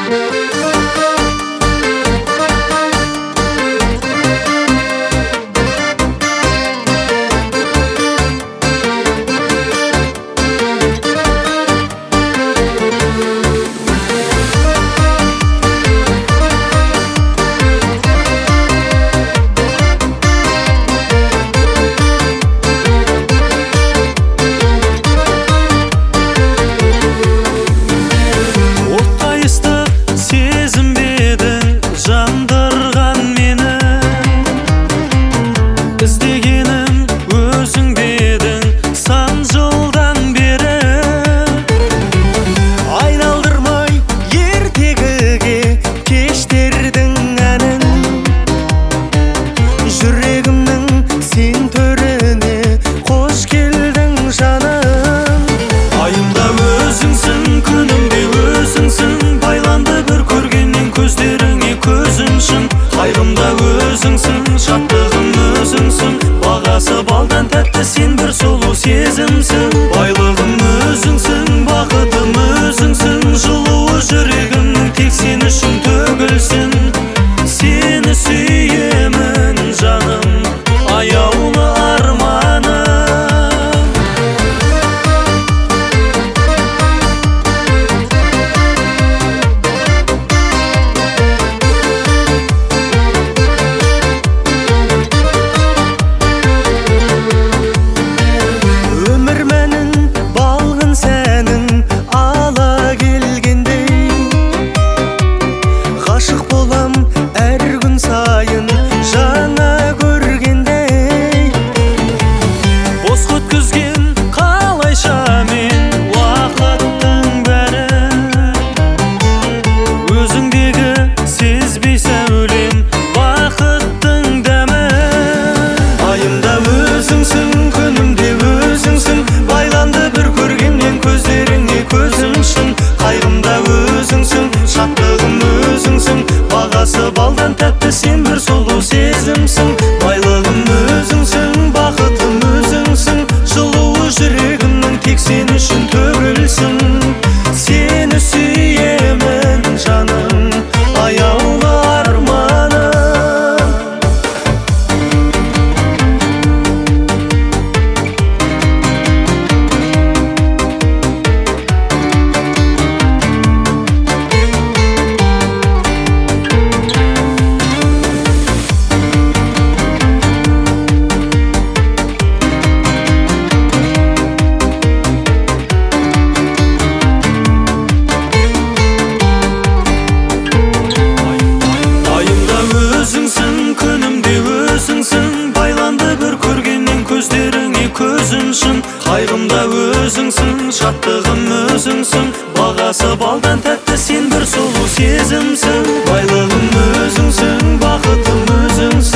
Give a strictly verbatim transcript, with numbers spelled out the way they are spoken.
Сен бір сұлу сезімсің, байлығым өзіңсің, бақытым өзіңсің, жылуы жүрегімнің тек сен үшін төгілсін. Сені сүйемін жаным, аяулы арманым. Балдан тәтті сен бір сұлу сезімсің, байлығым өзіңсің, бақытым өзіңсің, жылуы жүрегімнің тек сен үшін төгілсін. Сені сүйемін жаным, аяулы арманым. Қайғымда өзіңсің, шаттығым өзіңсің, бағасы балдан тәтті сен бір сұлу сезімсің, байлығым өзіңсің, бақытым өзіңсің.